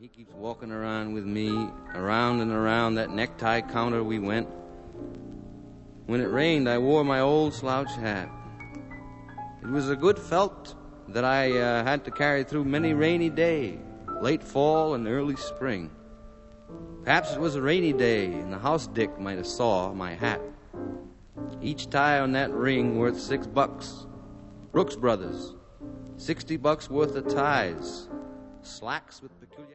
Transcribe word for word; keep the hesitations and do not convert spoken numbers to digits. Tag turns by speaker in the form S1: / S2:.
S1: He keeps walking around with me, around and around that necktie counter we went. When it rained, I wore my old slouch hat. It was a good felt that I uh, had to carry through many rainy days, late fall and early spring. Perhaps it was a rainy day, and the house dick might have saw my hat. Each tie on that ring worth six bucks. Brooks Brothers, sixty bucks worth of ties, slacks with peculiar...